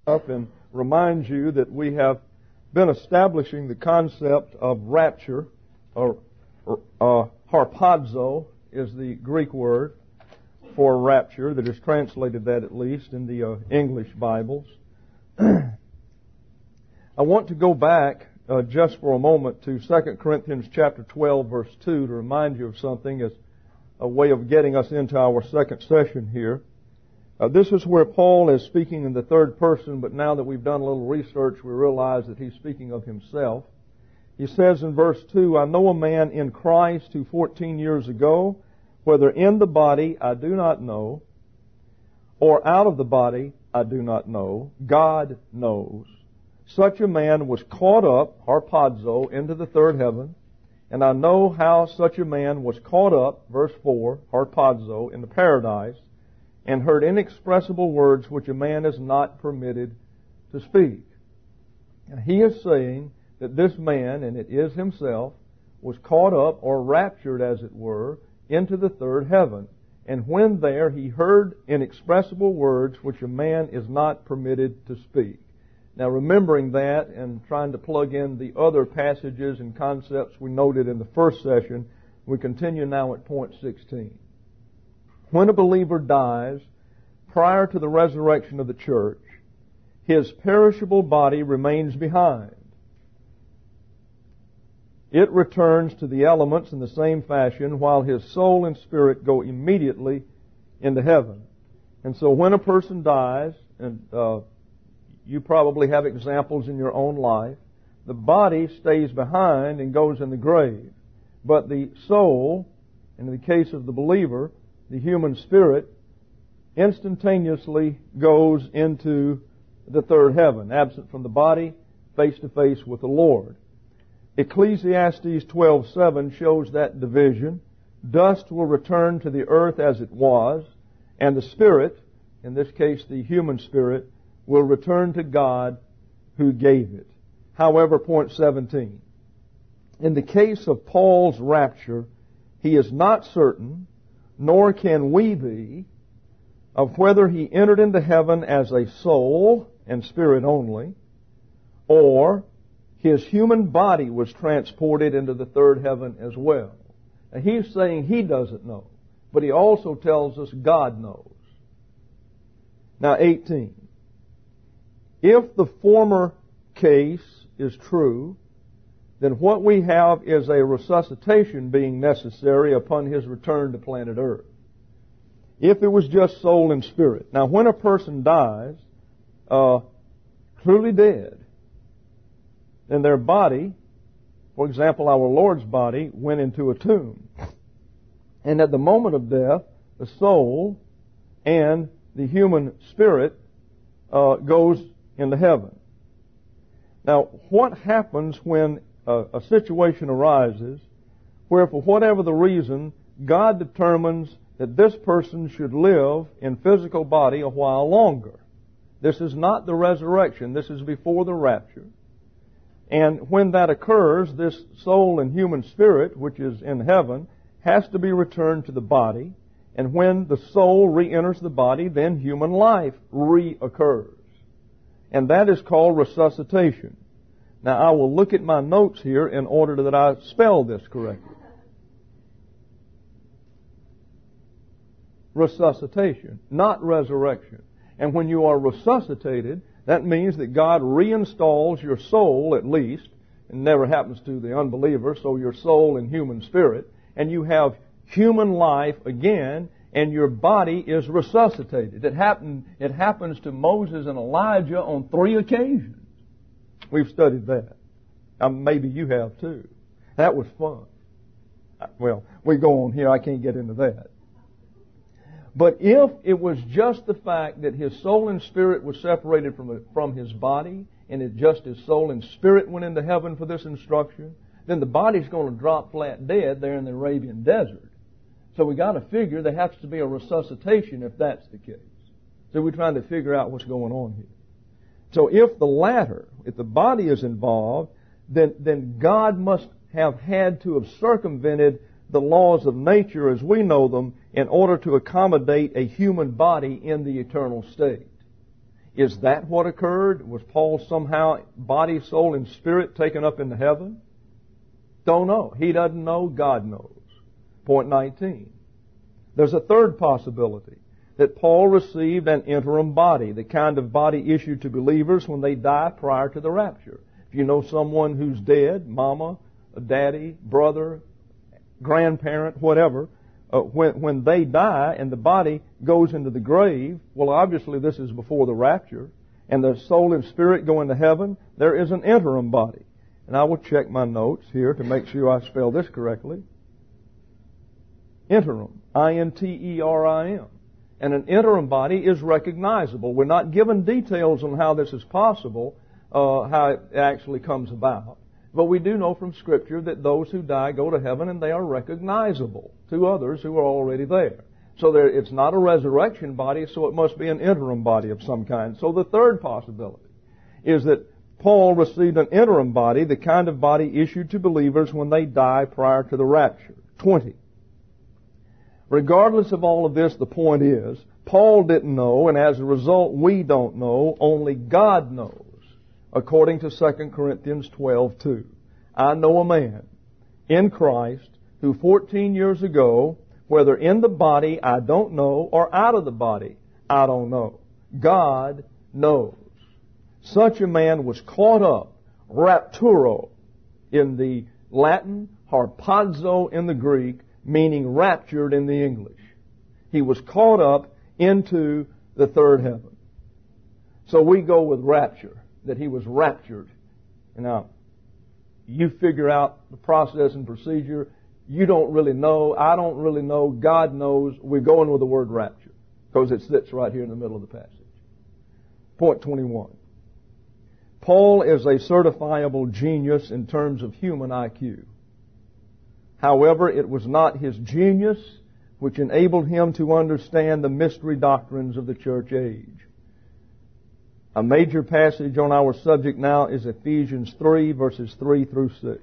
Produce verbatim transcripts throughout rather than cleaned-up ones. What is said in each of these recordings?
up and remind you that we have been establishing the concept of rapture, or uh, harpazo is the Greek word for rapture that is translated that at least in the uh, English Bibles. I want to go back uh, just for a moment to Second Corinthians chapter twelve, verse two, to remind you of something as a way of getting us into our second session here. Uh, this is where Paul is speaking in the third person, but now that we've done a little research, we realize that he's speaking of himself. He says in verse two, I know a man in Christ who fourteen years ago, whether in the body I do not know, or out of the body I do not know, God knows. Such a man was caught up, harpazo, into the third heaven, and I know how such a man was caught up, verse four, harpazo, into paradise, and heard inexpressible words which a man is not permitted to speak. And he is saying that this man, and it is himself, was caught up, or raptured as it were, into the third heaven. And when there, he heard inexpressible words which a man is not permitted to speak. Now, remembering that and trying to plug in the other passages and concepts we noted in the first session, we continue now at point sixteen. When a believer dies prior to the resurrection of the church, his perishable body remains behind. It returns to the elements in the same fashion, while his soul and spirit go immediately into heaven. And so when a person dies, and uh, you probably have examples in your own life, the body stays behind and goes in the grave. But the soul, in the case of the believer, the human spirit, instantaneously goes into the third heaven, absent from the body, face to face with the Lord. Ecclesiastes twelve seven shows that division. Dust will return to the earth as it was, and the spirit, in this case the human spirit, will return to God who gave it. However, point seventeen. In the case of Paul's rapture, he is not certain, nor can we be, of whether he entered into heaven as a soul and spirit only, or his human body was transported into the third heaven as well. Now, he's saying he doesn't know, but he also tells us God knows. Now, eighteen. If the former case is true, then what we have is a resuscitation being necessary upon his return to planet Earth. If it was just soul and spirit. Now, when a person dies, uh, truly dead, then their body, for example, our Lord's body, went into a tomb. And at the moment of death, the soul and the human spirit uh, goes into heaven. Now, what happens when a, a situation arises where, for whatever the reason, God determines that this person should live in physical body a while longer? This is not the resurrection. This is before the rapture. And when that occurs, this soul and human spirit, which is in heaven, has to be returned to the body. And when the soul re-enters the body, then human life reoccurs. And that is called resuscitation. Now, I will look at my notes here in order that I spell this correctly. Resuscitation, not resurrection. And when you are resuscitated, that means that God reinstalls your soul, at least. It never happens to the unbeliever, so your soul and human spirit. And you have human life again, and your body is resuscitated. It happened, it happens to Moses and Elijah on three occasions. We've studied that. Um, maybe you have too. That was fun. Well, we go on here. I can't get into that. But if it was just the fact that his soul and spirit was separated from, from his body, and it just his soul and spirit went into heaven for this instruction, then the body's going to drop flat dead there in the Arabian desert. So we got to figure there has to be a resuscitation if that's the case. So we're trying to figure out what's going on here. So if the latter, if the body is involved, then, then God must have had to have circumvented the laws of nature as we know them in order to accommodate a human body in the eternal state. Is that what occurred? Was Paul somehow body, soul, and spirit taken up into heaven? Don't know. He doesn't know. God knows. Point nineteen. There's a third possibility, that Paul received an interim body, the kind of body issued to believers when they die prior to the rapture. If you know someone who's dead, mama, daddy, brother, grandparent, whatever, uh, when, when they die and the body goes into the grave, well, obviously this is before the rapture, and the soul and spirit go into heaven, there is an interim body. And I will check my notes here to make sure I spell this correctly. Interim. I N T E R I M. And an interim body is recognizable. We're not given details on how this is possible, uh, how it actually comes about. But we do know from Scripture that those who die go to heaven and they are recognizable to others who are already there. So there, it's not a resurrection body, so it must be an interim body of some kind. So the third possibility is that Paul received an interim body, the kind of body issued to believers when they die prior to the rapture. twenty. Regardless of all of this, the point is, Paul didn't know, and as a result, we don't know. Only God knows, according to Second Corinthians twelve two. I know a man in Christ who fourteen years ago, whether in the body, I don't know, or out of the body, I don't know. God knows. Such a man was caught up, rapturo in the Latin, harpazo in the Greek, meaning raptured in the English. He was caught up into the third heaven. So we go with rapture, that he was raptured. Now, you figure out the process and procedure. You don't really know. I don't really know. God knows. We're going with the word rapture because it sits right here in the middle of the passage. Point twenty-one. Paul is a certifiable genius in terms of human I Q. However, it was not his genius which enabled him to understand the mystery doctrines of the church age. A major passage on our subject now is Ephesians three, verses three through six.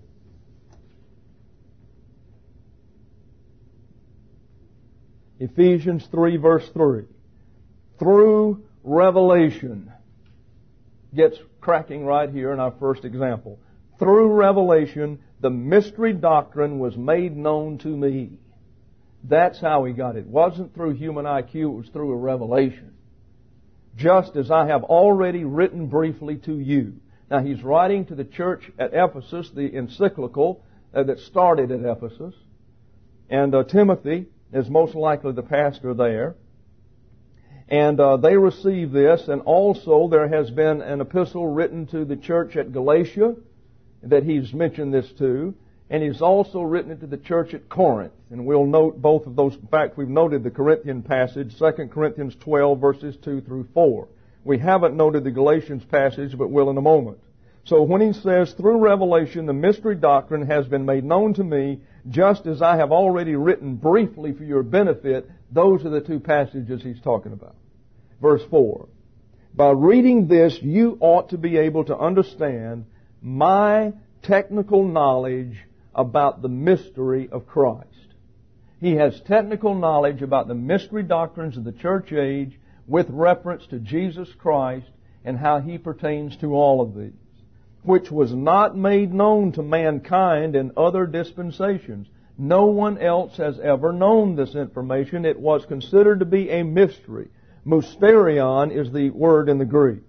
Ephesians three, verse three. Through revelation. Gets cracking right here in our first example. Through revelation, the mystery doctrine was made known to me. That's how he got it. It wasn't through human I Q, it was through a revelation. Just as I have already written briefly to you. Now he's writing to the church at Ephesus, the encyclical uh, that started at Ephesus. And uh, Timothy is most likely the pastor there. And uh, they receive this, and also there has been an epistle written to the church at Galatia that he's mentioned this to, and he's also written it to the church at Corinth. And we'll note both of those. In fact, we've noted the Corinthian passage, Second Corinthians twelve, verses two through four. We haven't noted the Galatians passage, but will in a moment. So when he says, through revelation, the mystery doctrine has been made known to me, just as I have already written briefly for your benefit, those are the two passages he's talking about. Verse four. By reading this, you ought to be able to understand my technical knowledge about the mystery of Christ. He has technical knowledge about the mystery doctrines of the church age with reference to Jesus Christ and how he pertains to all of these, which was not made known to mankind in other dispensations. No one else has ever known this information. It was considered to be a mystery. Mysterion is the word in the Greek.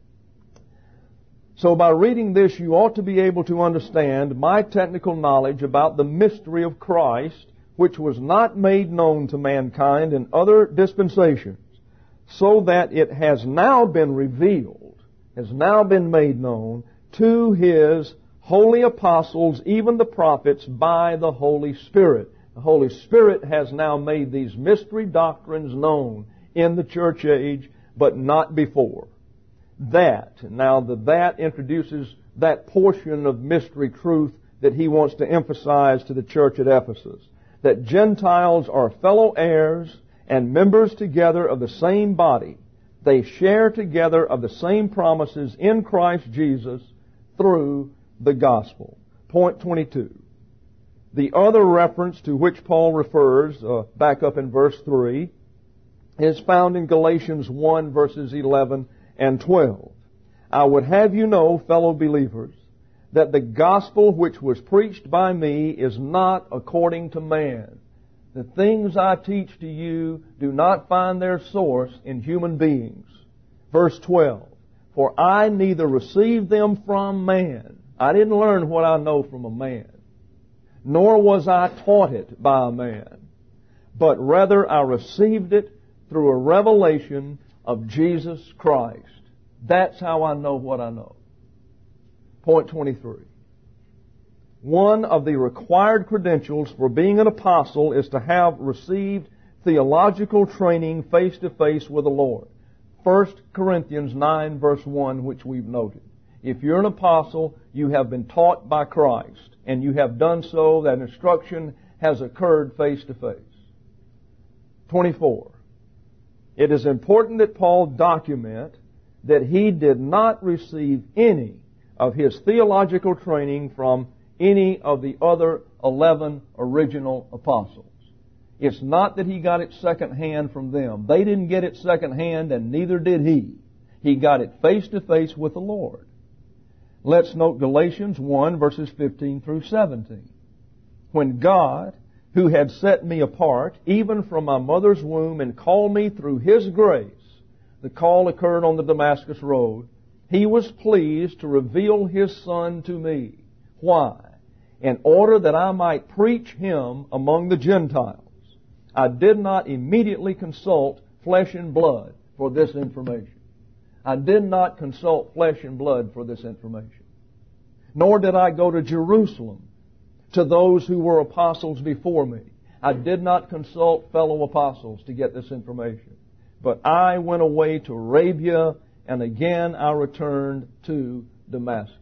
So by reading this, you ought to be able to understand my technical knowledge about the mystery of Christ, which was not made known to mankind in other dispensations, so that it has now been revealed, has now been made known to His holy apostles, even the prophets, by the Holy Spirit. The Holy Spirit has now made these mystery doctrines known in the church age, but not before. That, now the that introduces that portion of mystery truth that he wants to emphasize to the church at Ephesus. That Gentiles are fellow heirs and members together of the same body. They share together of the same promises in Christ Jesus through the gospel. Point twenty-two. The other reference to which Paul refers, uh, back up in verse three, is found in Galatians one, verses eleven and twelve. I would have you know, fellow believers, that the gospel which was preached by me is not according to man. The things I teach to you do not find their source in human beings. Verse twelve, for I neither received them from man. I didn't learn what I know from a man, nor was I taught it by a man, but rather I received it through a revelation of Jesus Christ. That's how I know what I know. Point twenty-three. One of the required credentials for being an apostle is to have received theological training face to face with the Lord. First Corinthians nine, verse one, which we've noted. If you're an apostle, you have been taught by Christ, and you have done so, that instruction has occurred face to face. twenty-four. It is important that Paul document that he did not receive any of his theological training from any of the other eleven original apostles. It's not that he got it secondhand from them. They didn't get it secondhand, and neither did he. He got it face to face with the Lord. Let's note Galatians one, verses fifteen through seventeen. When God, who had set me apart, even from my mother's womb, and called me through His grace, the call occurred on the Damascus road, He was pleased to reveal His Son to me. Why? In order that I might preach Him among the Gentiles. I did not immediately consult flesh and blood for this information. I did not consult flesh and blood for this information. Nor did I go to Jerusalem to those who were apostles before me. I did not consult fellow apostles to get this information. But I went away to Arabia, and again I returned to Damascus.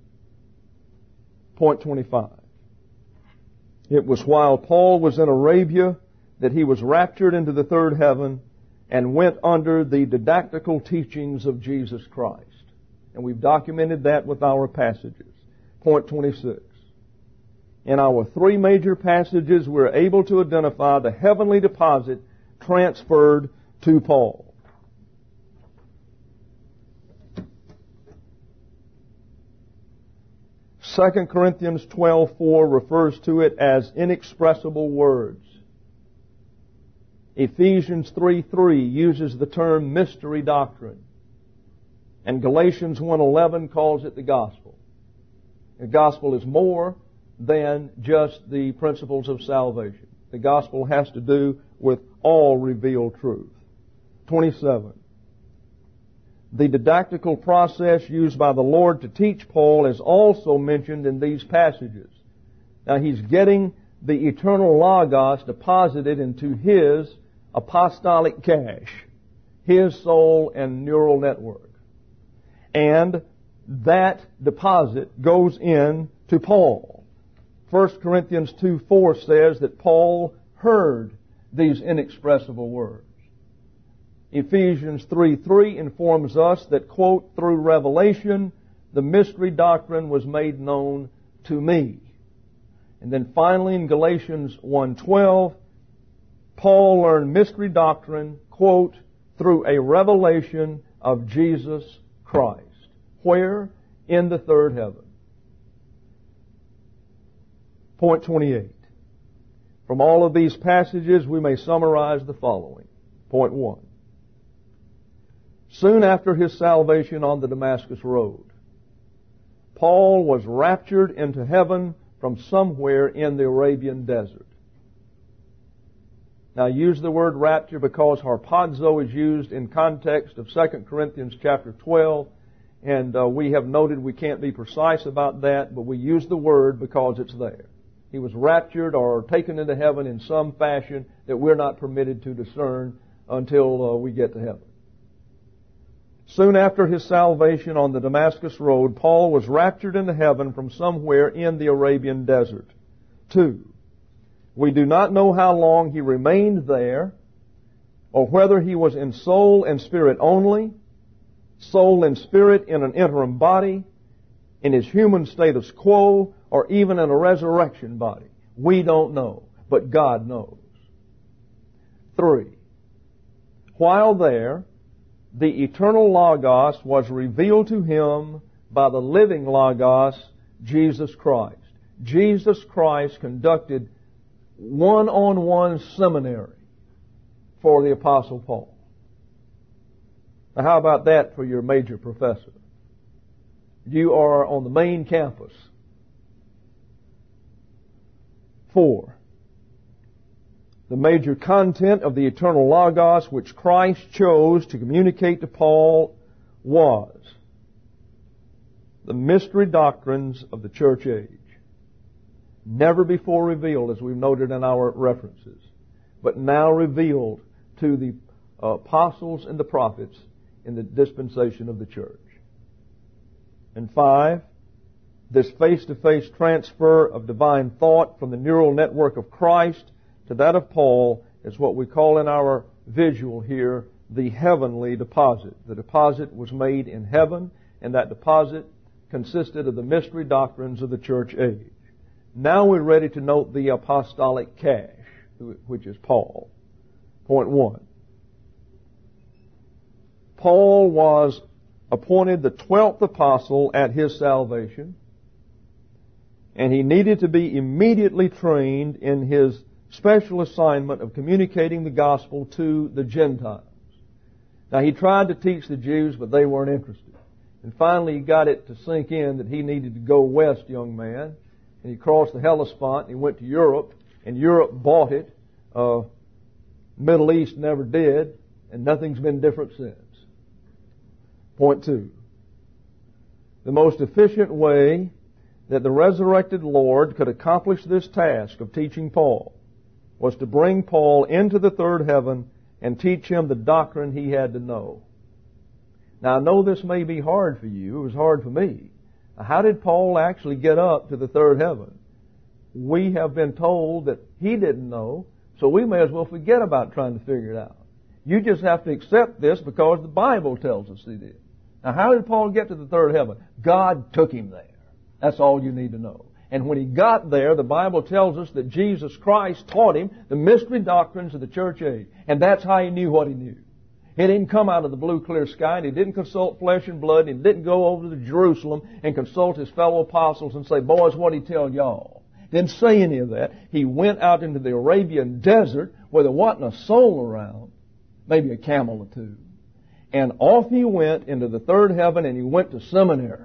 Point twenty-five. It was while Paul was in Arabia that he was raptured into the third heaven and went under the didactical teachings of Jesus Christ. And we've documented that with our passages. Point twenty-six. In our three major passages, we're able to identify the heavenly deposit transferred to Paul. Second Corinthians twelve four refers to it as inexpressible words. Ephesians three three uses the term mystery doctrine. And Galatians one eleven calls it the gospel. The gospel is more than just the principles of salvation. The gospel has to do with all revealed truth. twenty-seven. The didactical process used by the Lord to teach Paul is also mentioned in these passages. Now he's getting the eternal Logos deposited into his apostolic cache, his soul and neural network. And that deposit goes in to Paul. First Corinthians two four says that Paul heard these inexpressible words. Ephesians three three informs us that, quote, through revelation, the mystery doctrine was made known to me. And then finally in Galatians one twelve, Paul learned mystery doctrine, quote, through a revelation of Jesus Christ. Where? In the third heaven. Point twenty-eight. From all of these passages, we may summarize the following. Point one. Soon after his salvation on the Damascus road, Paul was raptured into heaven from somewhere in the Arabian desert. Now, I use the word rapture because harpazo is used in context of Second Corinthians chapter twelve, and uh, we have noted we can't be precise about that, but we use the word because it's there. He was raptured or taken into heaven in some fashion that we're not permitted to discern until uh, we get to heaven. Soon after his salvation on the Damascus road, Paul was raptured into heaven from somewhere in the Arabian desert. Two, we do not know how long he remained there, or whether he was in soul and spirit only, soul and spirit in an interim body, in his human status quo, or even in a resurrection body. We don't know, but God knows. Three, While there, the eternal Logos was revealed to him by the living Logos, Jesus Christ. Jesus Christ conducted one-on-one seminary for the Apostle Paul. Now, how about that for your major professor? You are on the main campus. Four, the major content of the eternal Logos which Christ chose to communicate to Paul was the mystery doctrines of the church age. Never before revealed, as we've noted in our references, but now revealed to the apostles and the prophets in the dispensation of the church. And five, this face-to-face transfer of divine thought from the neural network of Christ to that of Paul is what we call in our visual here the heavenly deposit. The deposit was made in heaven, and that deposit consisted of the mystery doctrines of the church age. Now we're ready to note the apostolic cache, which is Paul. Point one. Paul was appointed the twelfth apostle at his salvation, and he needed to be immediately trained in his special assignment of communicating the gospel to the Gentiles. Now, he tried to teach the Jews, but they weren't interested. And finally, he got it to sink in that he needed to go west, young man. And he crossed the Hellespont, and he went to Europe, and Europe bought it. Uh, Middle East never did, and nothing's been different since. Point two. The most efficient way that the resurrected Lord could accomplish this task of teaching Paul was to bring Paul into the third heaven and teach him the doctrine he had to know. Now, I know this may be hard for you. It was hard for me. How did Paul actually get up to the third heaven? We have been told that he didn't know, so we may as well forget about trying to figure it out. You just have to accept this because the Bible tells us he did. Now, how did Paul get to the third heaven? God took him there. That's all you need to know. And when he got there, the Bible tells us that Jesus Christ taught him the mystery doctrines of the church age. And that's how he knew what he knew. He didn't come out of the blue, clear sky, and he didn't consult flesh and blood, and he didn't go over to Jerusalem and consult his fellow apostles and say, boys, what'd he tell y'all? Didn't say any of that. He went out into the Arabian desert where there wasn't a soul around, maybe a camel or two. And off he went into the third heaven, and he went to seminary.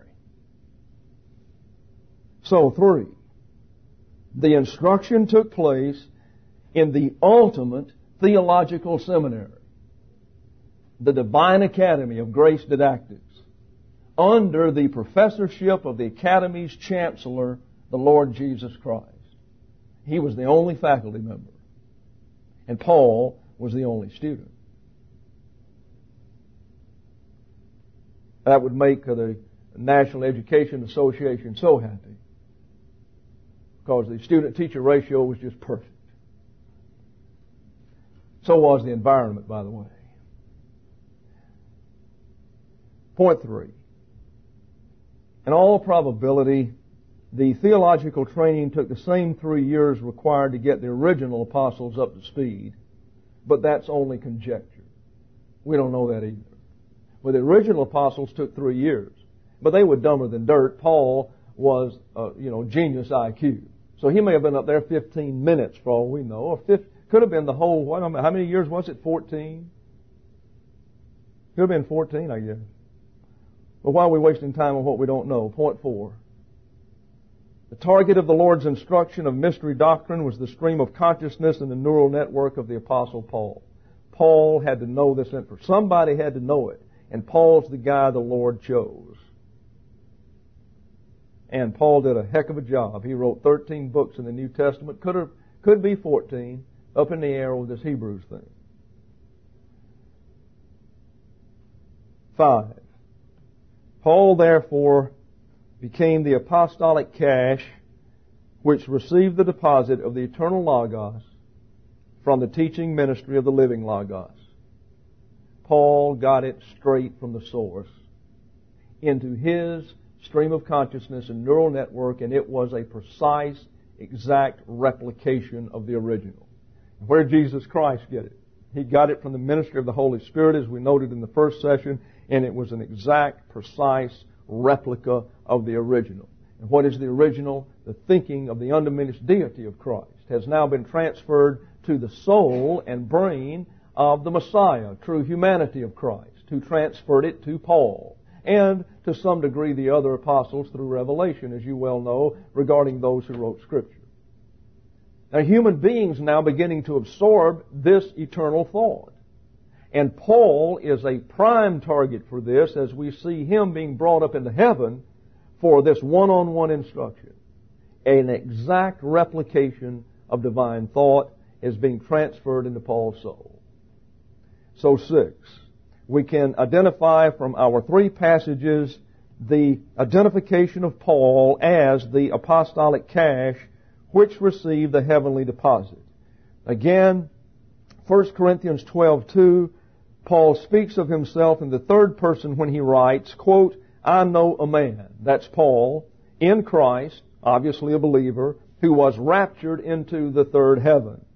So, three, the instruction took place in the ultimate theological seminary, the Divine Academy of Grace Didactics, under the professorship of the Academy's chancellor, the Lord Jesus Christ. He was the only faculty member, and Paul was the only student. That would make the National Education Association so happy, because the student-teacher ratio was just perfect. So was the environment, by the way. Point three. In all probability, the theological training took the same three years required to get the original apostles up to speed, but that's only conjecture. We don't know that either. Well, the original apostles took three years, but they were dumber than dirt. Paul was, uh, you know, genius I Q. So he may have been up there fifteen minutes for all we know, or fifty, could have been the whole, what, how many years was it? fourteen? Could have been fourteen, I guess. But why are we wasting time on what we don't know? Point four. The target of the Lord's instruction of mystery doctrine was the stream of consciousness and the neural network of the Apostle Paul. Paul had to know this information. Somebody had to know it. And Paul's the guy the Lord chose. And Paul did a heck of a job. He wrote thirteen books in the New Testament. Could have, could be fourteen. Up in the air with this Hebrews thing. Five. Paul, therefore, became the apostolic cache which received the deposit of the eternal Logos from the teaching ministry of the living Logos. Paul got it straight from the source into his stream of consciousness and neural network, and it was a precise, exact replication of the original. Where did Jesus Christ get it? He got it from the ministry of the Holy Spirit, as we noted in the first session, and it was an exact, precise replica of the original. And what is the original? The thinking of the undiminished deity of Christ has now been transferred to the soul and brain of the Messiah, true humanity of Christ, who transferred it to Paul, and to some degree the other apostles through revelation, as you well know, regarding those who wrote Scripture. Now, human beings now beginning to absorb this eternal thought. And Paul is a prime target for this, as we see him being brought up into heaven for this one-on-one instruction. An exact replication of divine thought is being transferred into Paul's soul. So six, we can identify from our three passages the identification of Paul as the apostolic cache which received the heavenly deposit. Again, First Corinthians twelve two, Paul speaks of himself in the third person when he writes, quote, I know a man, that's Paul, in Christ, obviously a believer, who was raptured into the third heaven.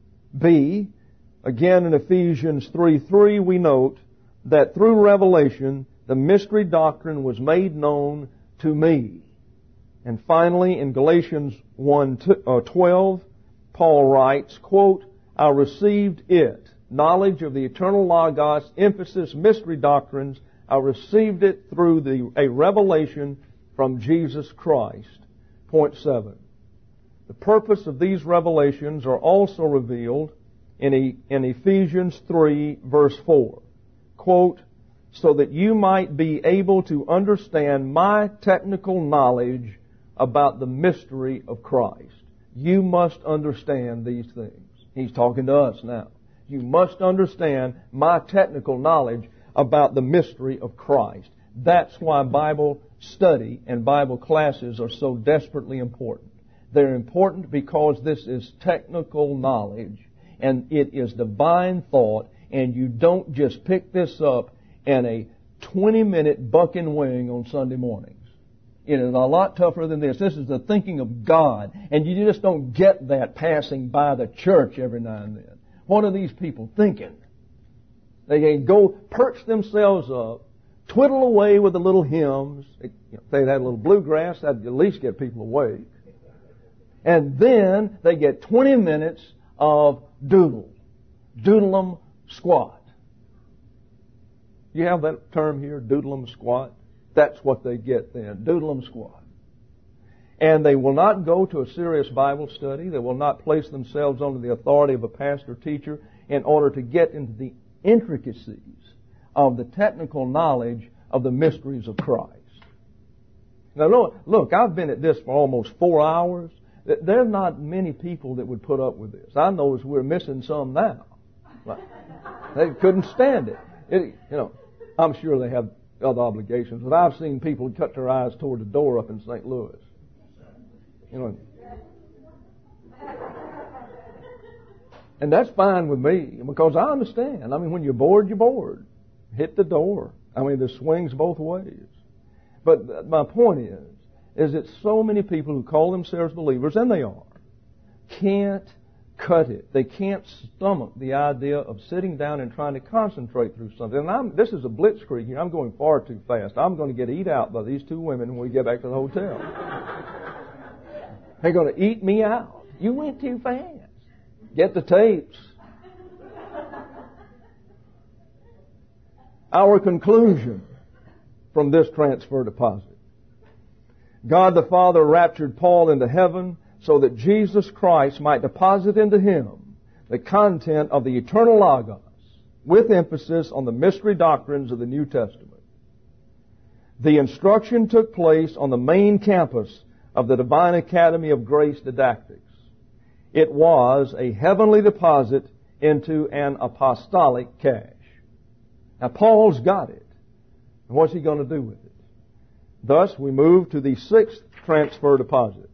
B, again in Ephesians three three, we note that through revelation, the mystery doctrine was made known to me. And finally, in Galatians one twelve, Paul writes, quote, I received it, knowledge of the eternal Logos, emphasis, mystery doctrines. I received it through the, a revelation from Jesus Christ. Point seven. The purpose of these revelations are also revealed in, e, in Ephesians three, verse four. Quote, so that you might be able to understand my technical knowledge about the mystery of Christ. You must understand these things. He's talking to us now. You must understand my technical knowledge about the mystery of Christ. That's why Bible study and Bible classes are so desperately important. They're important because this is technical knowledge, and it is divine thought, and you don't just pick this up in a twenty-minute buck and wing on Sunday mornings. It is a lot tougher than this. This is the thinking of God, and you just don't get that passing by the church every now and then. What are these people thinking? They can go perch themselves up, twiddle away with the little hymns. You know, if they had a little bluegrass, that'd at least get people awake. And then they get twenty minutes of doodle. Doodle 'em squat. You have that term here, doodle 'em squat? That's what they get then, doodle 'em squat. And they will not go to a serious Bible study. They will not place themselves under the authority of a pastor teacher in order to get into the intricacies of the technical knowledge of the mysteries of Christ. Now look, look, I've been at this for almost four hours. There are not many people that would put up with this. I know we're missing some now. They couldn't stand it. it. You know, I'm sure they have other obligations, but I've seen people cut their eyes toward the door up in Saint Louis. You know, and that's fine with me because I understand. I mean, when you're bored, you're bored. Hit the door. I mean, the swings both ways. But my point is, is that so many people who call themselves believers, and they are, can't cut it. They can't stomach the idea of sitting down and trying to concentrate through something. And I'm, this is a blitzkrieg here. I'm going far too fast. I'm going to get eat out by these two women when we get back to the hotel. They're going to eat me out. You went too fast. Get the tapes. Our conclusion from this transfer deposit. God the Father raptured Paul into heaven so that Jesus Christ might deposit into him the content of the eternal Logos, with emphasis on the mystery doctrines of the New Testament. The instruction took place on the main campus of the Divine Academy of Grace Didactics. It was a heavenly deposit into an apostolic cache. Now, Paul's got it. And what's he going to do with it? Thus, we move to the sixth transfer deposit.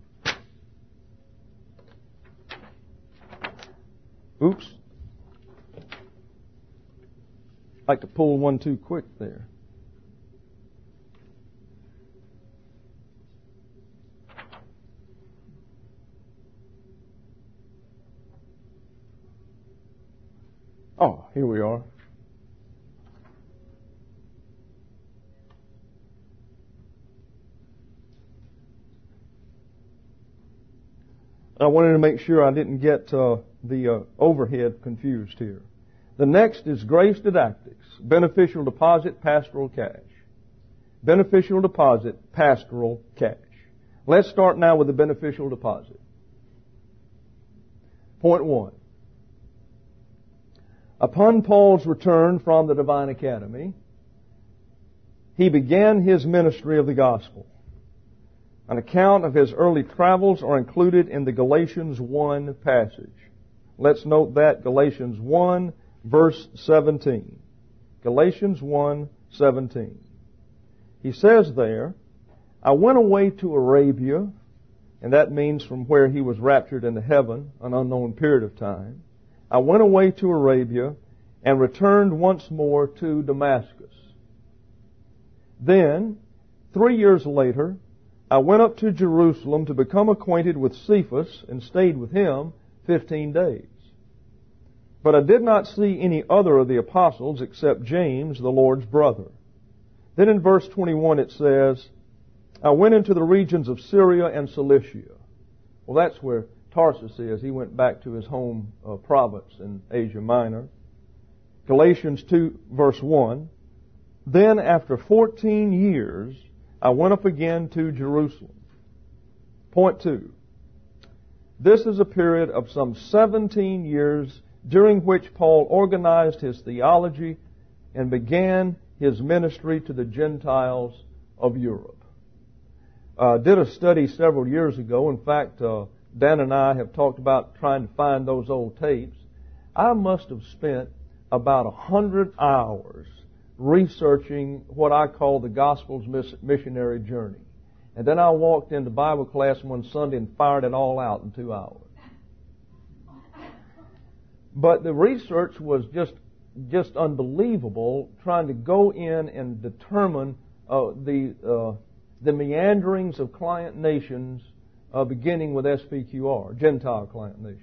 Oops. I like to pull one too quick there. Oh, here we are. I wanted to make sure I didn't get uh, the uh, overhead confused here. The next is grace didactics, beneficial deposit, pastoral cash. Beneficial deposit, pastoral cash. Let's start now with the beneficial deposit. Point one. Upon Paul's return from the Divine Academy, he began his ministry of the gospel. An account of his early travels are included in the Galatians one passage. Let's note that, Galatians one, verse seventeen. Galatians one, seventeen. He says there, I went away to Arabia, and that means from where he was raptured into heaven, an unknown period of time. I went away to Arabia and returned once more to Damascus. Then, three years later, I went up to Jerusalem to become acquainted with Cephas and stayed with him fifteen days. But I did not see any other of the apostles except James, the Lord's brother. Then in verse twenty-one it says, I went into the regions of Syria and Cilicia. Well, that's where Tarsus is. He went back to his home uh, province in Asia Minor. Galatians two, verse one. Then after fourteen years, I went up again to Jerusalem. Point two. This is a period of some seventeen years during which Paul organized his theology and began his ministry to the Gentiles of Europe. Uh, did a study several years ago. In fact, uh, Dan and I have talked about trying to find those old tapes. I must have spent about a hundred hours researching what I call the gospel's missionary journey. And then I walked into Bible class one Sunday and fired it all out in two hours. But the research was just just unbelievable, trying to go in and determine uh, the uh, the meanderings of client nations, uh, beginning with S P Q R, Gentile client nations.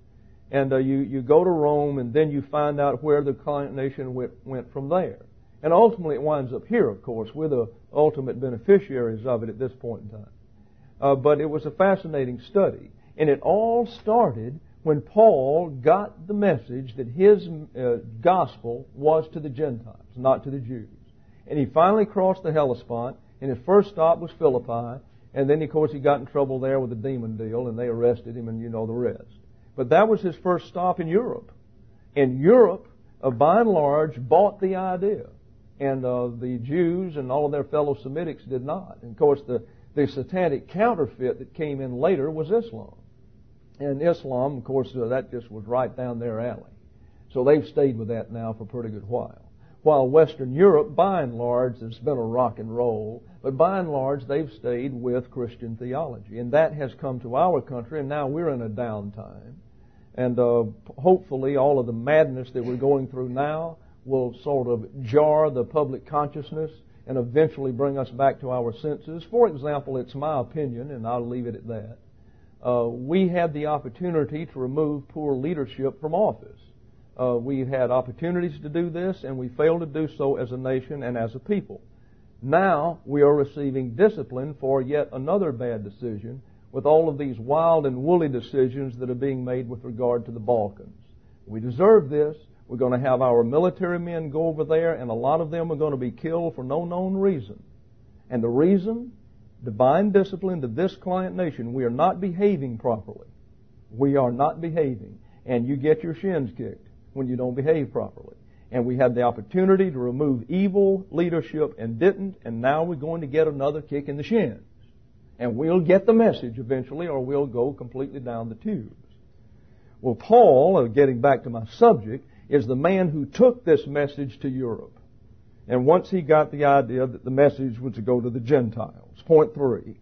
And uh, you, you go to Rome, and then you find out where the client nation went, went from there. And ultimately it winds up here, of course. We're the ultimate beneficiaries of it at this point in time. Uh, but it was a fascinating study. And it all started when Paul got the message that his uh, gospel was to the Gentiles, not to the Jews. And he finally crossed the Hellespont, and his first stop was Philippi. And then, of course, he got in trouble there with the demon deal, and they arrested him, and you know the rest. But that was his first stop in Europe. And Europe, uh, by and large, bought the idea. And uh, the Jews and all of their fellow Semitics did not. And of course, the, the satanic counterfeit that came in later was Islam. And Islam, of course, uh, that just was right down their alley. So they've stayed with that now for a pretty good while. While Western Europe, by and large, has been a rock and roll, but by and large, they've stayed with Christian theology. And that has come to our country, and now we're in a downtime. And uh, hopefully all of the madness that we're going through now will sort of jar the public consciousness and eventually bring us back to our senses. For example, it's my opinion, and I'll leave it at that. Uh, we had the opportunity to remove poor leadership from office. Uh, we've had opportunities to do this, and we failed to do so as a nation and as a people. Now we are receiving discipline for yet another bad decision with all of these wild and woolly decisions that are being made with regard to the Balkans. We deserve this. We're going to have our military men go over there, and a lot of them are going to be killed for no known reason. And the reason? Divine discipline to this client nation. We are not behaving properly. We are not behaving. And you get your shins kicked when you don't behave properly. And we had the opportunity to remove evil leadership and didn't, and now we're going to get another kick in the shins. And we'll get the message eventually, or we'll go completely down the tubes. Well, Paul, uh, getting back to my subject, is the man who took this message to Europe. And once he got the idea that the message was to go to the Gentiles. Point three.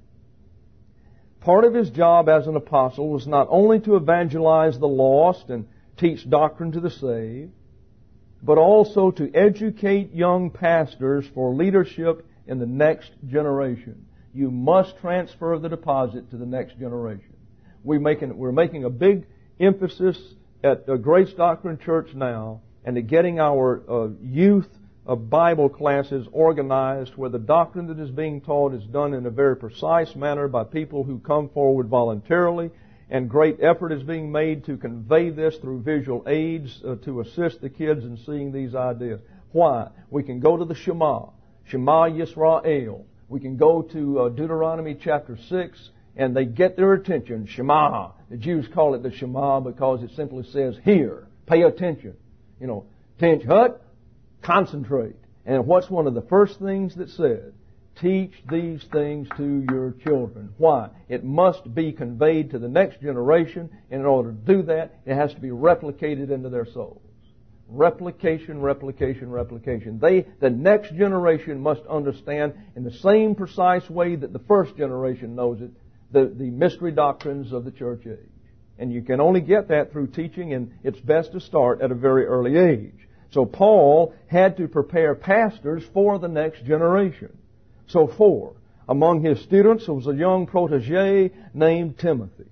Part of his job as an apostle was not only to evangelize the lost and teach doctrine to the saved, but also to educate young pastors for leadership in the next generation. You must transfer the deposit to the next generation. We making, we're making a big emphasis at Grace Doctrine Church now and to getting our uh, youth of Bible classes organized where the doctrine that is being taught is done in a very precise manner by people who come forward voluntarily, and great effort is being made to convey this through visual aids uh, to assist the kids in seeing these ideas. Why? We can go to the Shema, Shema Yisrael. We can go to uh, Deuteronomy chapter six, and they get their attention. Shema. The Jews call it the Shema because it simply says, hear, pay attention. You know, tench hut, concentrate. And what's one of the first things that said? Teach these things to your children. Why? It must be conveyed to the next generation, and in order to do that, it has to be replicated into their souls. Replication, replication, replication. They, the next generation must understand in the same precise way that the first generation knows it, the, the mystery doctrines of the church age. And you can only get that through teaching, and it's best to start at a very early age. So Paul had to prepare pastors for the next generation. So four. Among his students was a young protege named Timothy.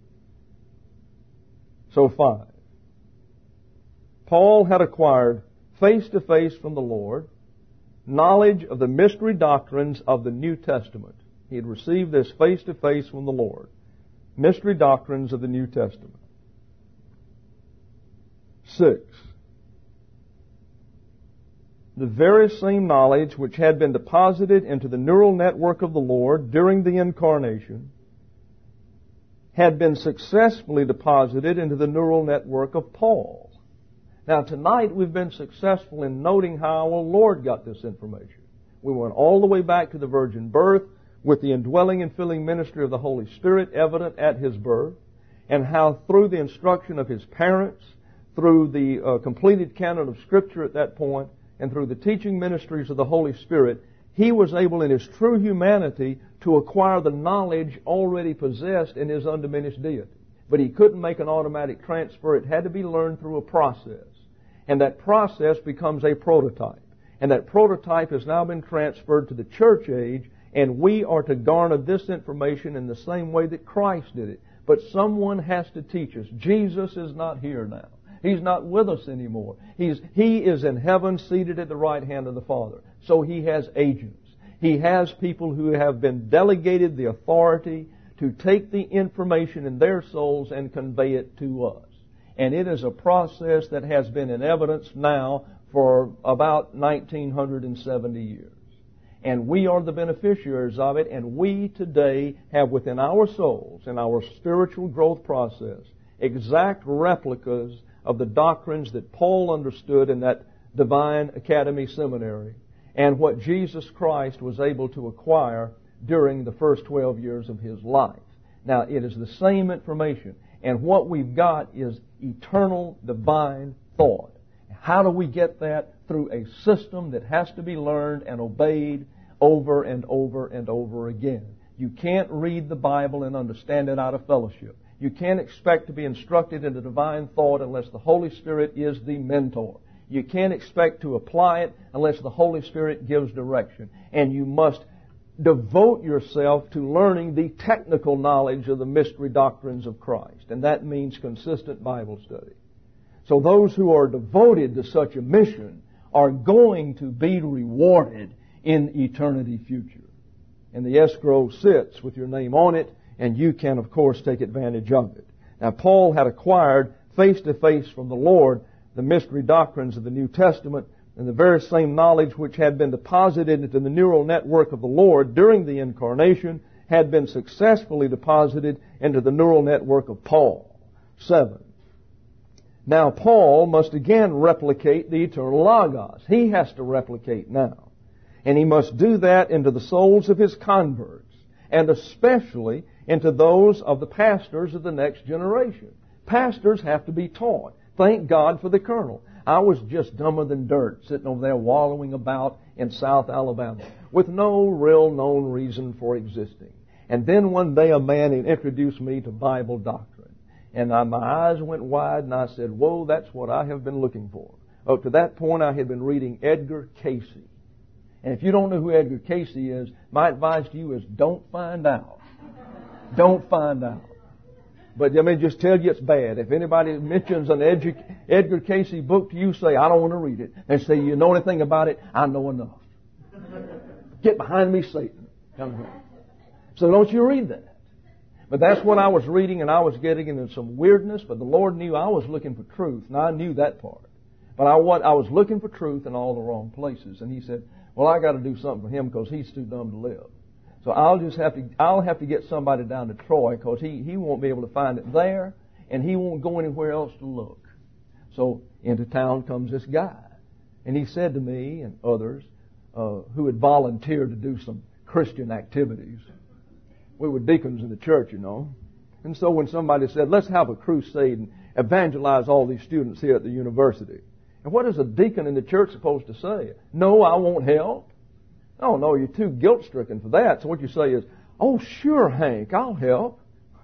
So five. Paul had acquired face-to-face from the Lord knowledge of the mystery doctrines of the New Testament. He had received this face-to-face from the Lord. Mystery doctrines of the New Testament. Six. The very same knowledge which had been deposited into the neural network of the Lord during the Incarnation had been successfully deposited into the neural network of Paul. Now tonight we've been successful in noting how our Lord got this information. We went all the way back to the virgin birth with the indwelling and filling ministry of the Holy Spirit evident at His birth, and how through the instruction of His parents, through the uh, completed canon of Scripture at that point, and through the teaching ministries of the Holy Spirit, He was able in His true humanity to acquire the knowledge already possessed in His undiminished deity. But He couldn't make an automatic transfer. It had to be learned through a process. And that process becomes a prototype. And that prototype has now been transferred to the church age, and we are to garner this information in the same way that Christ did it. But someone has to teach us. Jesus is not here now. He's not with us anymore. He's, he is in heaven seated at the right hand of the Father. So He has agents. He has people who have been delegated the authority to take the information in their souls and convey it to us. And it is a process that has been in evidence now for about nineteen seventy years. And we are the beneficiaries of it, and we today have within our souls, in our spiritual growth process, exact replicas of the doctrines that Paul understood in that Divine Academy Seminary, and what Jesus Christ was able to acquire during the first twelve years of His life. Now, it is the same information, and what we've got is eternal divine thought. How do we get that? Through a system that has to be learned and obeyed over and over and over again. You can't read the Bible and understand it out of fellowship. You can't expect to be instructed in the divine thought unless the Holy Spirit is the mentor. You can't expect to apply it unless the Holy Spirit gives direction. And you must devote yourself to learning the technical knowledge of the mystery doctrines of Christ. And that means consistent Bible study. So those who are devoted to such a mission are going to be rewarded in eternity future. And the escrow sits with your name on it, and you can, of course, take advantage of it. Now, Paul had acquired face-to-face from the Lord the mystery doctrines of the New Testament, and the very same knowledge which had been deposited into the neural network of the Lord during the Incarnation had been successfully deposited into the neural network of Paul. Seven. Now, Paul must again replicate the eternal Logos. He has to replicate now. And he must do that into the souls of his converts, and especially into those of the pastors of the next generation. Pastors have to be taught. Thank God for the colonel. I was just dumber than dirt sitting over there wallowing about in South Alabama with no real known reason for existing. And then one day a man introduced me to Bible doctrine. And I, my eyes went wide and I said, whoa, that's what I have been looking for. Up to that point I had been reading Edgar Cayce. And if you don't know who Edgar Cayce is, my advice to you is don't find out. Don't find out. But let me just tell you it's bad. If anybody mentions an Edu- Edgar Casey book to you, say, I don't want to read it. And say, you know anything about it? I know enough. Get behind me, Satan. Come here. So don't you read that. But that's what I was reading, and I was getting into some weirdness, but the Lord knew I was looking for truth, and I knew that part. But I, what, I was looking for truth in all the wrong places. And He said, well, I got to do something for him because he's too dumb to live. So I'll just have to, I'll have to get somebody down to Troy because he, he won't be able to find it there, and he won't go anywhere else to look. So into town comes this guy. And he said to me and others uh, who had volunteered to do some Christian activities. We were deacons in the church, you know. And so when somebody said, let's have a crusade and evangelize all these students here at the university. And what is a deacon in the church supposed to say? No, I won't help. Oh, no, you're too guilt-stricken for that. So what you say is, oh, sure, Hank, I'll help.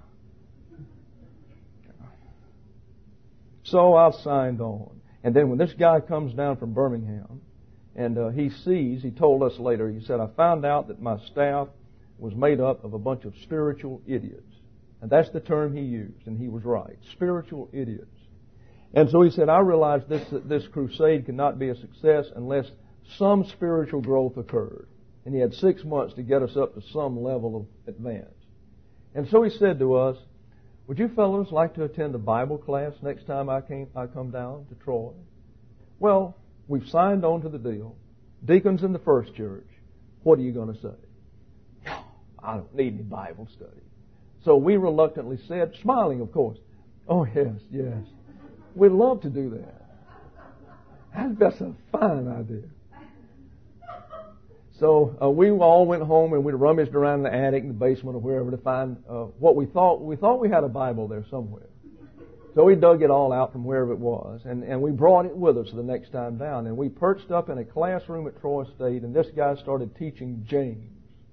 So I signed on. And then when this guy comes down from Birmingham, and uh, he sees, he told us later, he said, I found out that my staff was made up of a bunch of spiritual idiots. And that's the term he used, and he was right. Spiritual idiots. And so he said, I realized this, that this crusade could not be a success unless some spiritual growth occurred. And he had six months to get us up to some level of advance. And so he said to us, would you fellows like to attend a Bible class next time I came, I come down to Troy? Well, we've signed on to the deal. Deacons in the First Church, what are you going to say? I don't need any Bible study. So we reluctantly said, smiling of course, oh yes, yes. We'd love to do that. That's a fine idea. So uh, we all went home and we rummaged around in the attic, in the basement, or wherever to find uh, what we thought. We thought we had a Bible there somewhere. So we dug it all out from wherever it was, and, and we brought it with us the next time down. And we perched up in a classroom at Troy State, and this guy started teaching James.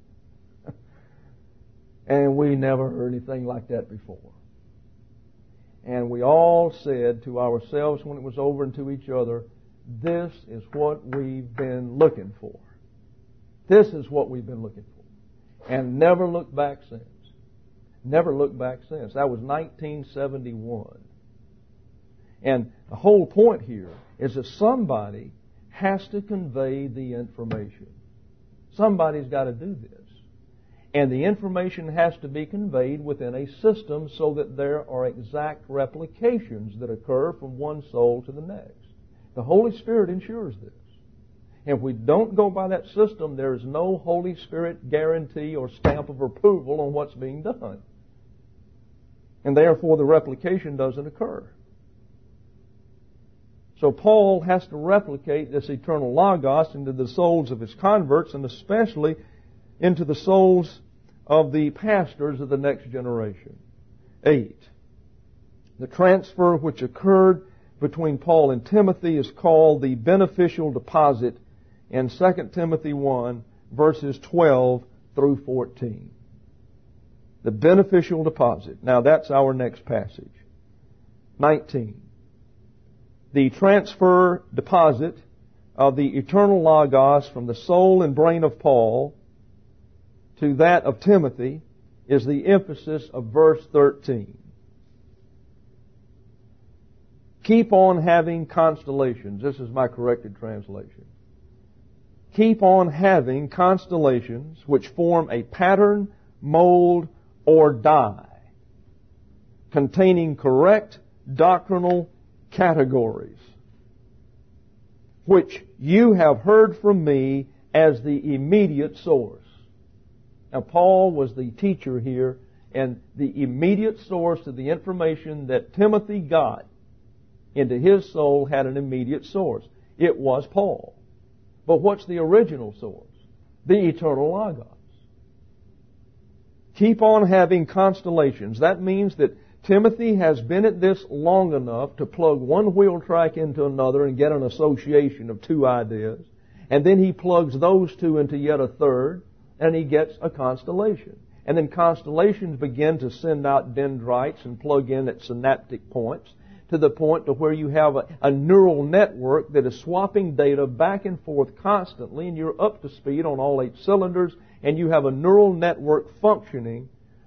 And we never heard anything like that before. And we all said to ourselves when it was over and to each other, this is what we've been looking for. This is what we've been looking for. And never looked back since. Never looked back since. That was nineteen seventy-one. And the whole point here is that somebody has to convey the information. Somebody's got to do this. And the information has to be conveyed within a system so that there are exact replications that occur from one soul to the next. The Holy Spirit ensures this. And if we don't go by that system, there is no Holy Spirit guarantee or stamp of approval on what's being done. And therefore the replication doesn't occur. So Paul has to replicate this eternal Logos into the souls of his converts, and especially into the souls of the pastors of the next generation. Eight. The transfer which occurred between Paul and Timothy is called the beneficial deposit in Second Timothy one, verses twelve through fourteen. The beneficial deposit. Now that's our next passage. nineteen. The transfer deposit of the eternal Logos from the soul and brain of Paul to that of Timothy is the emphasis of verse thirteen. Keep on having constellations. This is my corrected translation. Keep on having constellations which form a pattern, mold, or die, containing correct doctrinal categories, which you have heard from me as the immediate source. Now, Paul was the teacher here, and the immediate source of the information that Timothy got into his soul had an immediate source. It was Paul. But what's the original source? The eternal Logos. Keep on having constellations. That means that Timothy has been at this long enough to plug one wheel track into another and get an association of two ideas. And then he plugs those two into yet a third, and he gets a constellation. And then constellations begin to send out dendrites and plug in at synaptic points to the point to where you have a, a neural network that is swapping data back and forth constantly, and you're up to speed on all eight cylinders, and you have a neural network functioning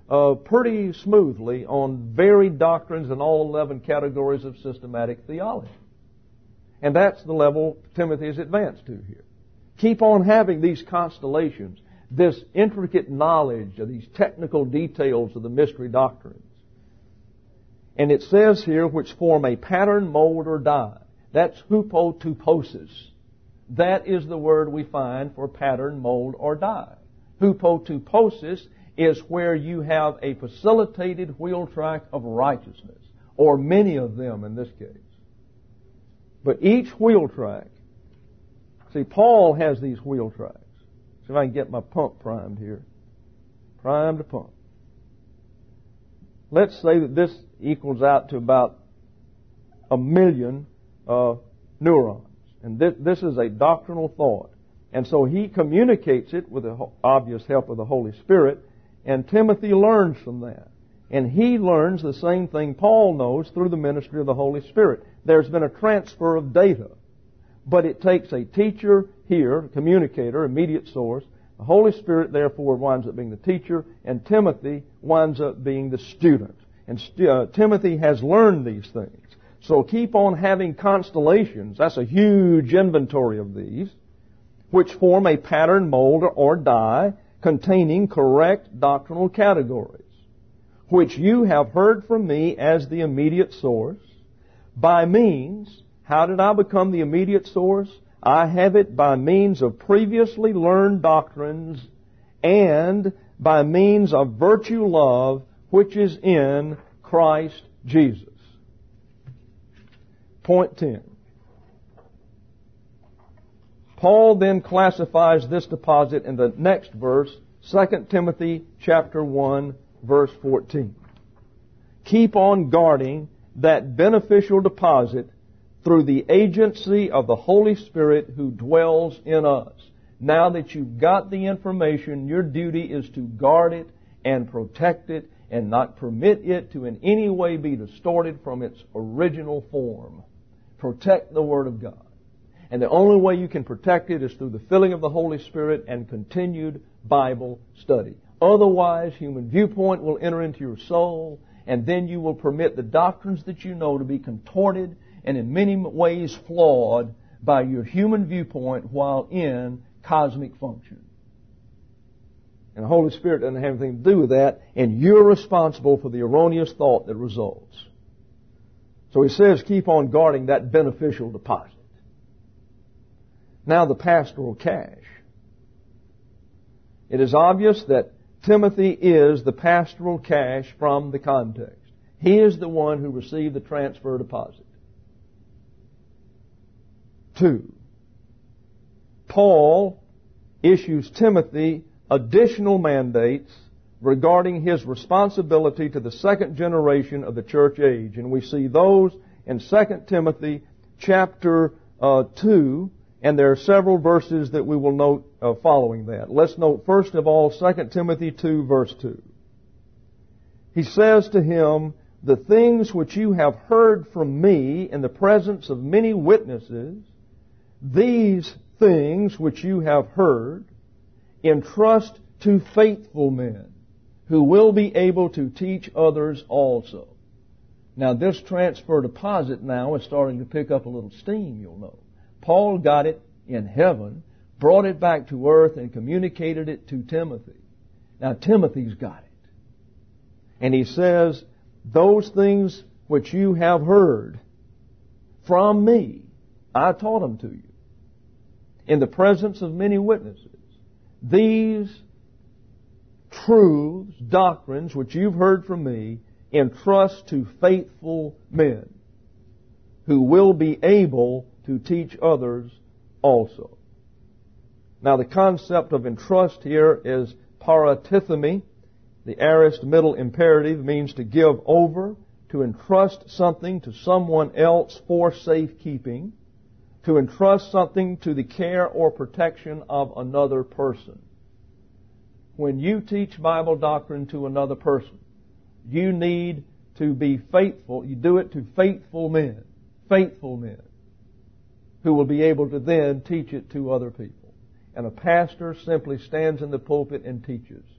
uh, pretty smoothly on varied doctrines and all eleven categories of systematic theology. And that's the level Timothy is advanced to here. Keep on having these constellations, this intricate knowledge of these technical details of the mystery doctrines. And it says here, which form a pattern, mold, or die. That's hupotuposis. That is the word we find for pattern, mold, or die. Hupotuposis is where you have a facilitated wheel track of righteousness, or many of them in this case. But each wheel track, see, Paul has these wheel tracks. See if I can get my pump primed here. Primed to pump. Let's say that this equals out to about a million uh, neurons. And this, this is a doctrinal thought. And so he communicates it with the obvious help of the Holy Spirit, and Timothy learns from that. And he learns the same thing Paul knows through the ministry of the Holy Spirit. There's been a transfer of data. But it takes a teacher here, a communicator, immediate source. The Holy Spirit, therefore, winds up being the teacher, and Timothy winds up being the student. And uh, Timothy has learned these things. So keep on having constellations. That's a huge inventory of these, which form a pattern, mold, or die containing correct doctrinal categories, which you have heard from me as the immediate source. By means, how did I become the immediate source? I have it by means of previously learned doctrines and by means of virtue love, which is in Christ Jesus. Point ten. Paul then classifies this deposit in the next verse, Second Timothy chapter one, verse fourteen. Keep on guarding that beneficial deposit through the agency of the Holy Spirit who dwells in us. Now that you've got the information, your duty is to guard it and protect it and not permit it to in any way be distorted from its original form. Protect the Word of God. And the only way you can protect it is through the filling of the Holy Spirit and continued Bible study. Otherwise, human viewpoint will enter into your soul, and then you will permit the doctrines that you know to be contorted and in many ways flawed by your human viewpoint while in cosmic function. And the Holy Spirit doesn't have anything to do with that, and you're responsible for the erroneous thought that results. So he says, keep on guarding that beneficial deposit. Now the pastoral cash. It is obvious that Timothy is the pastoral cash from the context. He is the one who received the transfer deposit. Two, Paul issues Timothy additional mandates regarding his responsibility to the second generation of the church age. And we see those in Second Timothy chapter uh, two, and there are several verses that we will note uh, following that. Let's note first of all Second Timothy two, verse two. He says to him, the things which you have heard from me in the presence of many witnesses, these things which you have heard, entrust to faithful men who will be able to teach others also. Now this transfer deposit now is starting to pick up a little steam, you'll know. Paul got it in heaven, brought it back to earth, and communicated it to Timothy. Now Timothy's got it. And he says, those things which you have heard from me, I taught them to you in the presence of many witnesses. These truths, doctrines, which you've heard from me, entrust to faithful men who will be able to teach others also. Now the concept of entrust here is paratithemi. The aorist middle imperative means to give over, to entrust something to someone else for safekeeping, to entrust something to the care or protection of another person. When you teach Bible doctrine to another person, you need to be faithful. You do it to faithful men, faithful men, who will be able to then teach it to other people. And a pastor simply stands in the pulpit and teaches.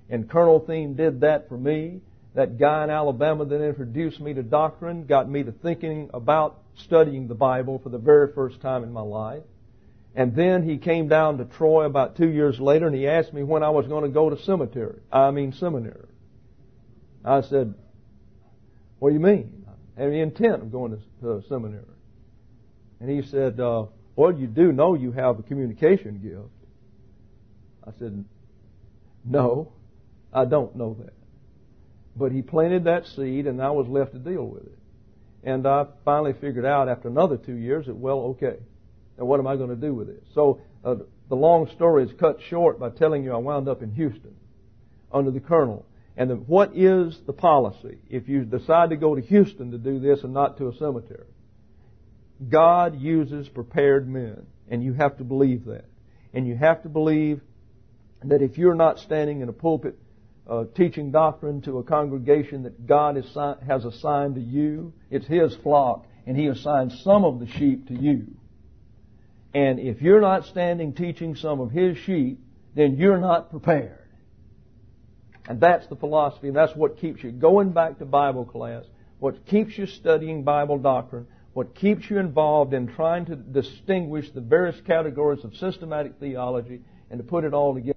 And Colonel Thiem did that for me. That guy in Alabama that introduced me to doctrine got me to thinking about studying the Bible for the very first time in my life. And then he came down to Troy about two years later and he asked me when I was going to go to cemetery. I mean seminary. I said, what do you mean? I have the intent of going to, to seminary. And he said, uh, well, you do know you have a communication gift. I said, no, I don't know that. But he planted that seed and I was left to deal with it. And I finally figured out after another two years that, well, okay, now what am I going to do with this? So uh, the long story is cut short by telling you I wound up in Houston under the colonel. And the, what is the policy if you decide to go to Houston to do this and not to a cemetery? God uses prepared men, and you have to believe that. And you have to believe that if you're not standing in a pulpit uh, teaching doctrine to a congregation that God is, has assigned to you, it's His flock, and He assigns some of the sheep to you. And if you're not standing teaching some of His sheep, then you're not prepared. And that's the philosophy, and that's what keeps you going back to Bible class, what keeps you studying Bible doctrine, what keeps you involved in trying to distinguish the various categories of systematic theology and to put it all together.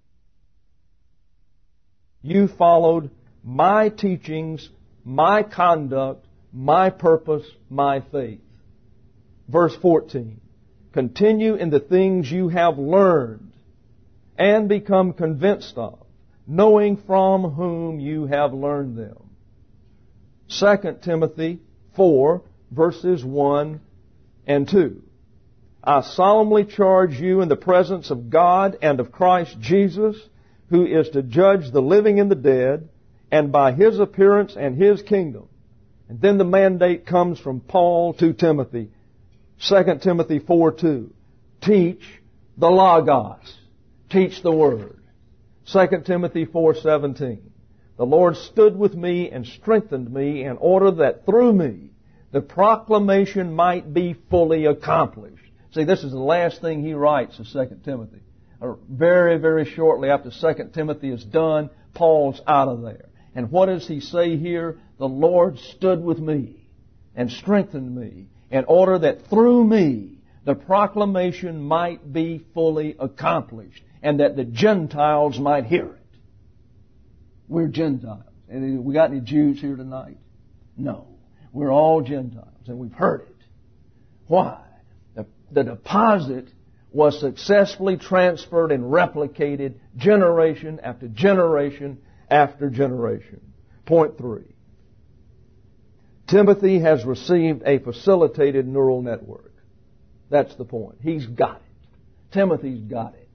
You followed my teachings, my conduct, my purpose, my faith. Verse fourteen. Continue in the things you have learned and become convinced of, knowing from whom you have learned them. Second Timothy four, verses one and two. I solemnly charge you in the presence of God and of Christ Jesus, who is to judge the living and the dead, and by His appearance and His kingdom. And then the mandate comes from Paul to Timothy. Second Timothy four two. Teach the Logos. Teach the Word. Second Timothy four seventeen. The Lord stood with me and strengthened me in order that through me the proclamation might be fully accomplished. See, this is the last thing he writes to Second Timothy. Very, very shortly after Second Timothy is done, Paul's out of there. And what does he say here? The Lord stood with me and strengthened me in order that through me the proclamation might be fully accomplished and that the Gentiles might hear it. We're Gentiles. And we got any Jews here tonight? No. We're all Gentiles, and we've heard it. Why? The, the deposit was successfully transferred and replicated generation after generation after generation. Point three. Timothy has received a facilitated neural network. That's the point. He's got it. Timothy's got it.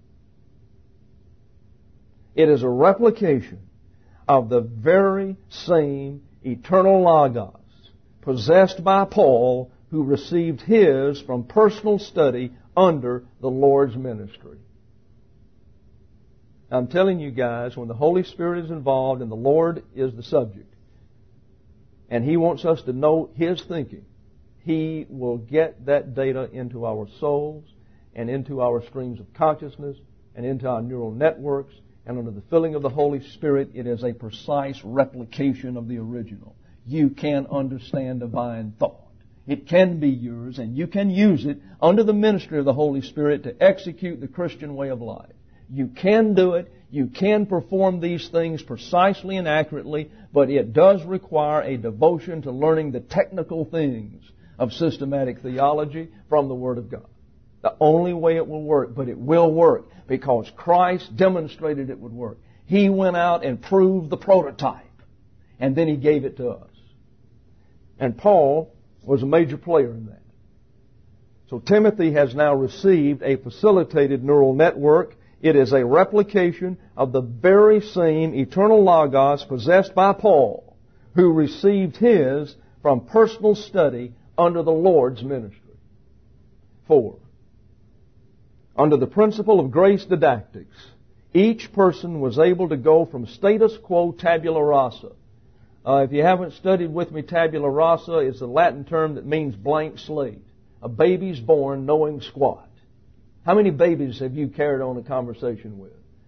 It is a replication of the very same eternal Logos possessed by Paul, who received his from personal study under the Lord's ministry. I'm telling you guys, when the Holy Spirit is involved and the Lord is the subject, and He wants us to know His thinking, He will get that data into our souls and into our streams of consciousness and into our neural networks, and under the filling of the Holy Spirit, it is a precise replication of the original. You can understand divine thought. It can be yours, and you can use it under the ministry of the Holy Spirit to execute the Christian way of life. You can do it. You can perform these things precisely and accurately, but it does require a devotion to learning the technical things of systematic theology from the Word of God. The only way it will work, but it will work because Christ demonstrated it would work. He went out and proved the prototype, and then He gave it to us. And Paul was a major player in that. So Timothy has now received a facilitated neural network. It is a replication of the very same eternal Logos possessed by Paul, who received his from personal study under the Lord's ministry. Four. Under the principle of grace didactics, each person was able to go from status quo tabula rasa. Uh, if you haven't studied with me, tabula rasa is a Latin term that means blank slate. A baby's born knowing squat. How many babies have you carried on a conversation with?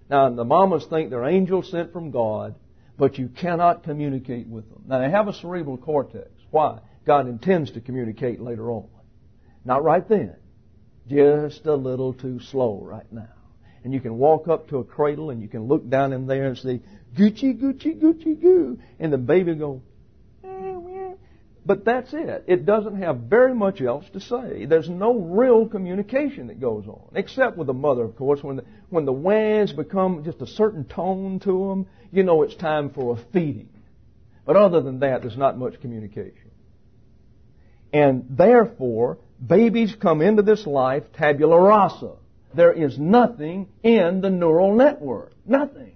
Now, the mamas think they're angels sent from God, but you cannot communicate with them. Now, they have a cerebral cortex. Why? God intends to communicate later on. Not right then. Just a little too slow right now. And you can walk up to a cradle and you can look down in there and say, Gucci, Gucci, Gucci, goo. And the baby will go, but that's it. It doesn't have very much else to say. There's no real communication that goes on, except with the mother, of course. When the, when the whans become just a certain tone to them, you know it's time for a feeding. But other than that, there's not much communication. And therefore, babies come into this life tabula rasa. There is nothing in the neural network. Nothing.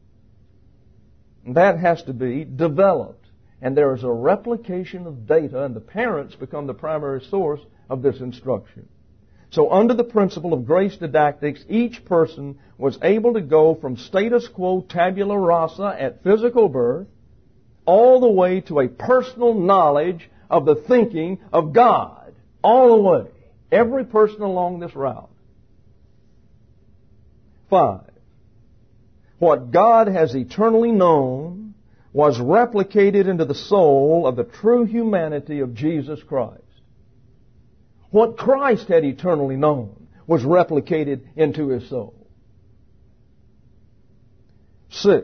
That has to be developed. And there is a replication of data, and the parents become the primary source of this instruction. So under the principle of grace didactics, each person was able to go from status quo tabula rasa at physical birth all the way to a personal knowledge of the thinking of God. All the way. Every person along this route. Five. What God has eternally known was replicated into the soul of the true humanity of Jesus Christ. What Christ had eternally known was replicated into His soul. Six.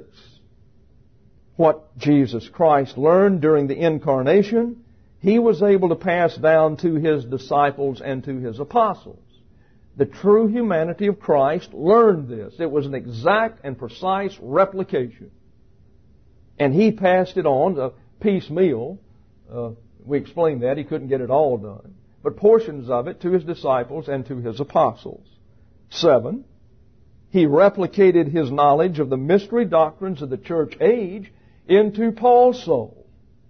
What Jesus Christ learned during the incarnation, He was able to pass down to His disciples and to His apostles. The true humanity of Christ learned this. It was an exact and precise replication. And He passed it on to piecemeal. Uh, we explained that. He couldn't get it all done. But portions of it to His disciples and to His apostles. Seven, He replicated His knowledge of the mystery doctrines of the church age into Paul's soul.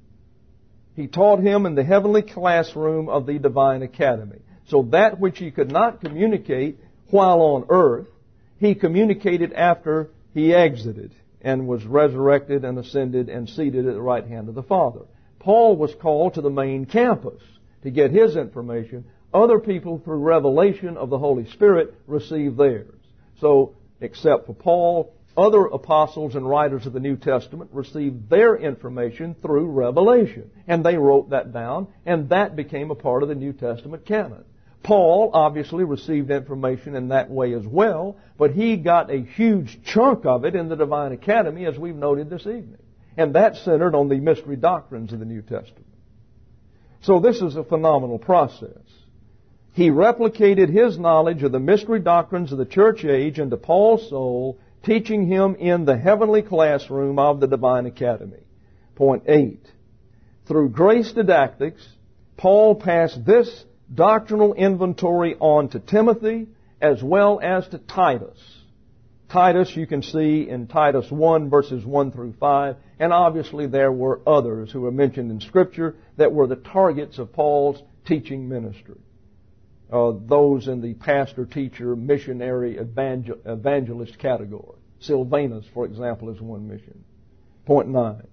He taught him in the heavenly classroom of the divine academy. So that which he could not communicate while on earth, he communicated after he exited and was resurrected and ascended and seated at the right hand of the Father. Paul was called to the main campus to get his information. Other people, through revelation of the Holy Spirit, received theirs. So, except for Paul, other apostles and writers of the New Testament received their information through revelation. And they wrote that down, and that became a part of the New Testament canon. Paul obviously received information in that way as well, but he got a huge chunk of it in the Divine Academy, as we've noted this evening. And that centered on the mystery doctrines of the New Testament. So this is a phenomenal process. He replicated his knowledge of the mystery doctrines of the church age into Paul's soul, teaching him in the heavenly classroom of the Divine Academy. Point eight. Through grace didactics, Paul passed this doctrinal inventory on to Timothy as well as to Titus. Titus you can see in Titus one verses one through five, and obviously there were others who are mentioned in Scripture that were the targets of Paul's teaching ministry. Uh, those in the pastor, teacher, missionary, evangel- evangelist category. Silvanus, for example, is one mission. Point nine.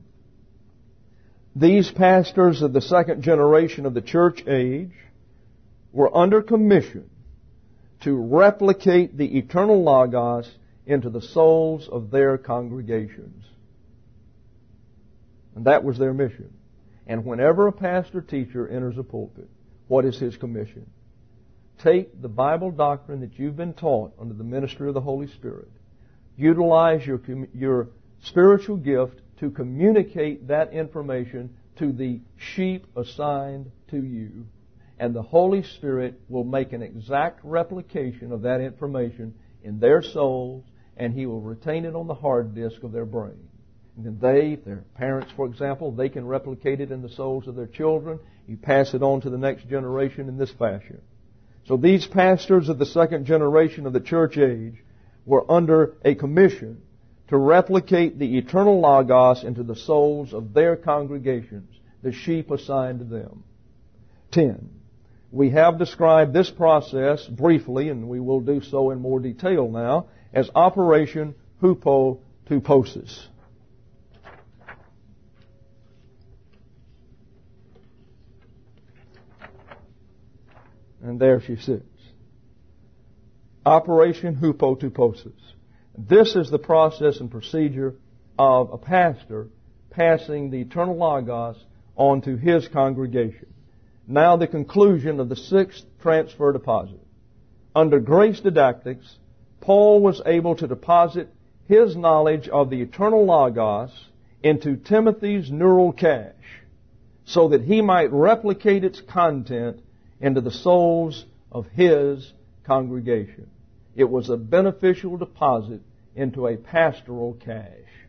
These pastors of the second generation of the church age were under commission to replicate the eternal Logos into the souls of their congregations. And that was their mission. And whenever a pastor teacher enters a pulpit, what is his commission? Take the Bible doctrine that you've been taught under the ministry of the Holy Spirit. Utilize your, your spiritual gift to communicate that information to the sheep assigned to you. And the Holy Spirit will make an exact replication of that information in their souls, and He will retain it on the hard disk of their brain. And then they, their parents, for example, they can replicate it in the souls of their children. You pass it on to the next generation in this fashion. So these pastors of the second generation of the church age were under a commission to replicate the eternal Logos into the souls of their congregations, the sheep assigned to them. Ten. We have described this process briefly, and we will do so in more detail now, as Operation Hupotuposis. And there she sits. Operation Hupotuposis. This is the process and procedure of a pastor passing the eternal Logos on to his congregation. Now the conclusion of the sixth transfer deposit. Under grace didactics, Paul was able to deposit his knowledge of the eternal Logos into Timothy's neural cache so that he might replicate its content into the souls of his congregation. It was a beneficial deposit into a pastoral cache.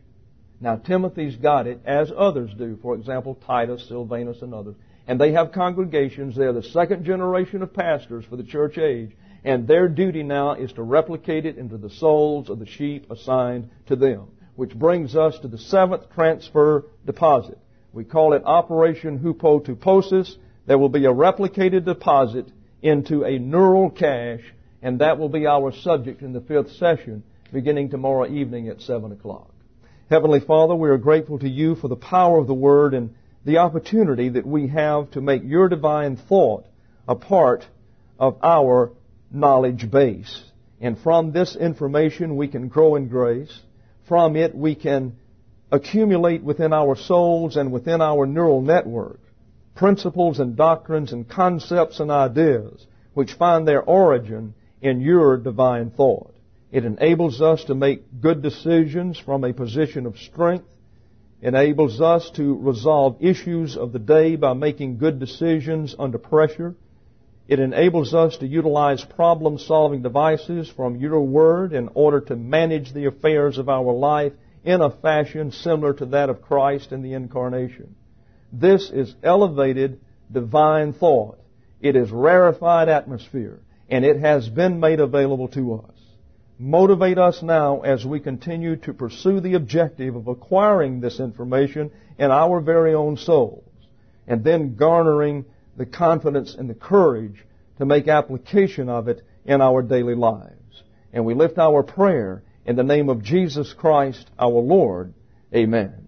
Now Timothy's got it, as others do. For example, Titus, Silvanus, and others. And they have congregations. They're the second generation of pastors for the church age. And their duty now is to replicate it into the souls of the sheep assigned to them. Which brings us to the seventh transfer deposit. We call it Operation Hupotuposis. There will be a replicated deposit into a neural cache, and that will be our subject in the fifth session, beginning tomorrow evening at seven o'clock. Heavenly Father, we are grateful to you for the power of the Word and the opportunity that we have to make your divine thought a part of our knowledge base. And from this information we can grow in grace. From it we can accumulate within our souls and within our neural network principles and doctrines and concepts and ideas which find their origin in your divine thought. It enables us to make good decisions from a position of strength. It enables us to resolve issues of the day by making good decisions under pressure. It enables us to utilize problem-solving devices from your Word in order to manage the affairs of our life in a fashion similar to that of Christ in the Incarnation. This is elevated divine thought. It is rarefied atmosphere, and it has been made available to us. Motivate us now as we continue to pursue the objective of acquiring this information in our very own souls, and then garnering the confidence and the courage to make application of it in our daily lives. And we lift our prayer in the name of Jesus Christ our Lord. Amen.